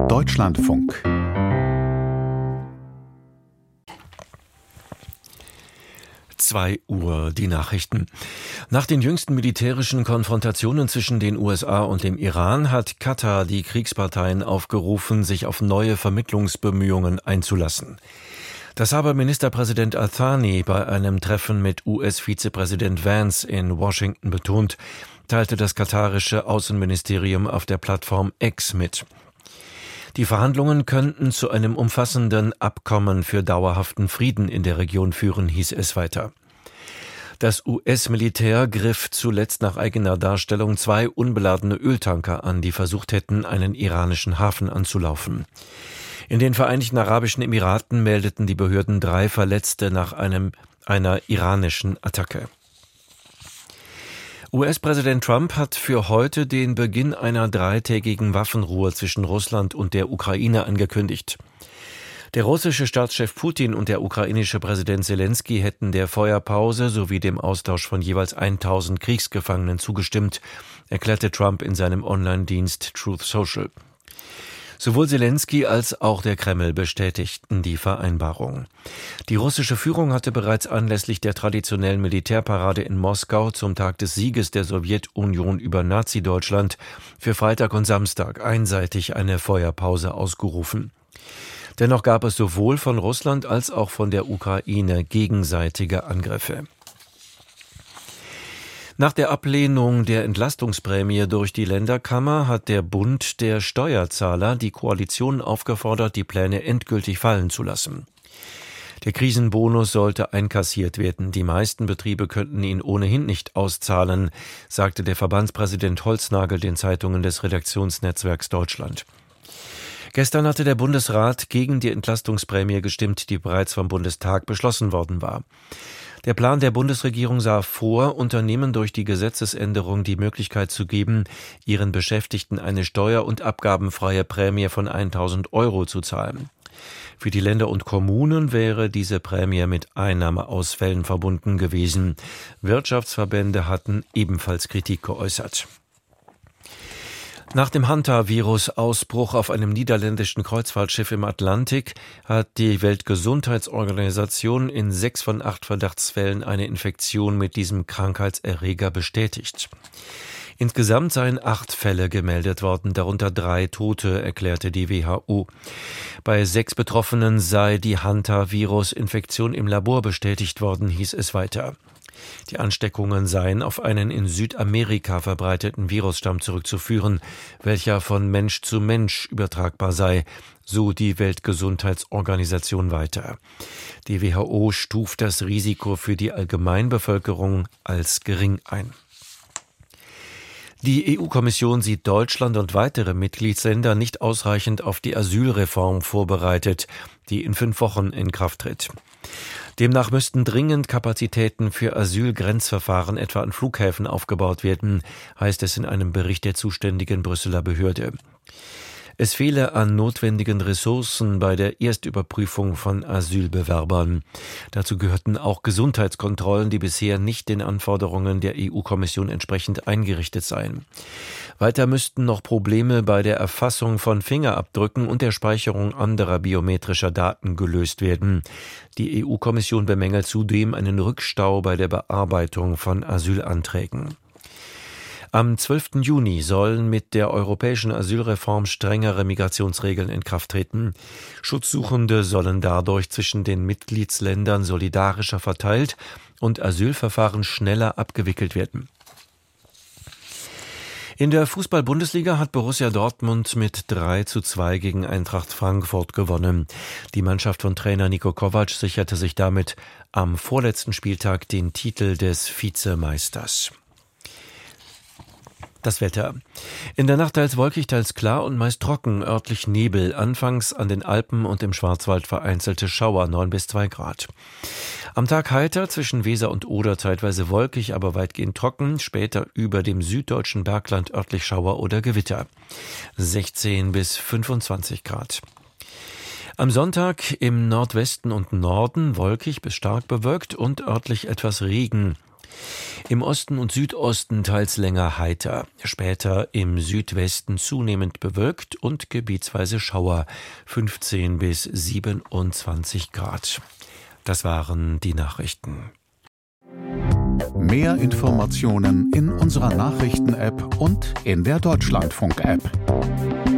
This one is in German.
Deutschlandfunk. Uhr, die Nachrichten. Nach den jüngsten militärischen Konfrontationen zwischen den USA und dem Iran hat Katar die Kriegsparteien aufgerufen, sich auf neue Vermittlungsbemühungen einzulassen. Das habe Ministerpräsident Al-Thani bei einem Treffen mit US-Vizepräsident Vance in Washington betont, teilte das katarische Außenministerium auf der Plattform X mit. Die Verhandlungen könnten zu einem umfassenden Abkommen für dauerhaften Frieden in der Region führen, hieß es weiter. Das US-Militär griff zuletzt nach eigener Darstellung 2 unbeladene Öltanker an, die versucht hätten, einen iranischen Hafen anzulaufen. In den Vereinigten Arabischen Emiraten meldeten die Behörden 3 Verletzte nach einer iranischen Attacke. US-Präsident Trump hat für heute den Beginn einer 3-tägigen Waffenruhe zwischen Russland und der Ukraine angekündigt. Der russische Staatschef Putin und der ukrainische Präsident Selenskyj hätten der Feuerpause sowie dem Austausch von jeweils 1000 Kriegsgefangenen zugestimmt, erklärte Trump in seinem Online-Dienst Truth Social. Sowohl Selenskyj als auch der Kreml bestätigten die Vereinbarung. Die russische Führung hatte bereits anlässlich der traditionellen Militärparade in Moskau zum Tag des Sieges der Sowjetunion über Nazi-Deutschland für Freitag und Samstag einseitig eine Feuerpause ausgerufen. Dennoch gab es sowohl von Russland als auch von der Ukraine gegenseitige Angriffe. Nach der Ablehnung der Entlastungsprämie durch die Länderkammer hat der Bund der Steuerzahler die Koalition aufgefordert, die Pläne endgültig fallen zu lassen. Der Krisenbonus sollte einkassiert werden. Die meisten Betriebe könnten ihn ohnehin nicht auszahlen, sagte der Verbandspräsident Holznagel den Zeitungen des Redaktionsnetzwerks Deutschland. Gestern hatte der Bundesrat gegen die Entlastungsprämie gestimmt, die bereits vom Bundestag beschlossen worden war. Der Plan der Bundesregierung sah vor, Unternehmen durch die Gesetzesänderung die Möglichkeit zu geben, ihren Beschäftigten eine steuer- und abgabenfreie Prämie von 1.000 € zu zahlen. Für die Länder und Kommunen wäre diese Prämie mit Einnahmeausfällen verbunden gewesen. Wirtschaftsverbände hatten ebenfalls Kritik geäußert. Nach dem Hantavirus-Ausbruch auf einem niederländischen Kreuzfahrtschiff im Atlantik hat die Weltgesundheitsorganisation in 6 von 8 Verdachtsfällen eine Infektion mit diesem Krankheitserreger bestätigt. Insgesamt seien 8 Fälle gemeldet worden, darunter 3 Tote, erklärte die WHO. Bei 6 Betroffenen sei die Hantavirus-Infektion im Labor bestätigt worden, hieß es weiter. Die Ansteckungen seien auf einen in Südamerika verbreiteten Virusstamm zurückzuführen, welcher von Mensch zu Mensch übertragbar sei, so die Weltgesundheitsorganisation weiter. Die WHO stuft das Risiko für die Allgemeinbevölkerung als gering ein. Die EU-Kommission sieht Deutschland und weitere Mitgliedsländer nicht ausreichend auf die Asylreform vorbereitet, die in 5 Wochen in Kraft tritt. Demnach müssten dringend Kapazitäten für Asylgrenzverfahren etwa an Flughäfen aufgebaut werden, heißt es in einem Bericht der zuständigen Brüsseler Behörde. Es fehle an notwendigen Ressourcen bei der Erstüberprüfung von Asylbewerbern. Dazu gehörten auch Gesundheitskontrollen, die bisher nicht den Anforderungen der EU-Kommission entsprechend eingerichtet seien. Weiter müssten noch Probleme bei der Erfassung von Fingerabdrücken und der Speicherung anderer biometrischer Daten gelöst werden. Die EU-Kommission bemängelt zudem einen Rückstau bei der Bearbeitung von Asylanträgen. Am 12. Juni sollen mit der europäischen Asylreform strengere Migrationsregeln in Kraft treten. Schutzsuchende sollen dadurch zwischen den Mitgliedsländern solidarischer verteilt und Asylverfahren schneller abgewickelt werden. In der Fußball-Bundesliga hat Borussia Dortmund mit 3:2 gegen Eintracht Frankfurt gewonnen. Die Mannschaft von Trainer Niko Kovac sicherte sich damit am vorletzten Spieltag den Titel des Vizemeisters. Das Wetter. In der Nacht teils wolkig, teils klar und meist trocken, örtlich Nebel. Anfangs an den Alpen und im Schwarzwald vereinzelte Schauer, 9 bis 2 Grad. Am Tag heiter, zwischen Weser und Oder zeitweise wolkig, aber weitgehend trocken. Später über dem süddeutschen Bergland örtlich Schauer oder Gewitter. 16 bis 25 Grad. Am Sonntag im Nordwesten und Norden wolkig bis stark bewölkt und örtlich etwas Regen. Im Osten und Südosten teils länger heiter, später im Südwesten zunehmend bewölkt und gebietsweise Schauer, 15 bis 27 Grad. Das waren die Nachrichten. Mehr Informationen in unserer Nachrichten-App und in der Deutschlandfunk-App.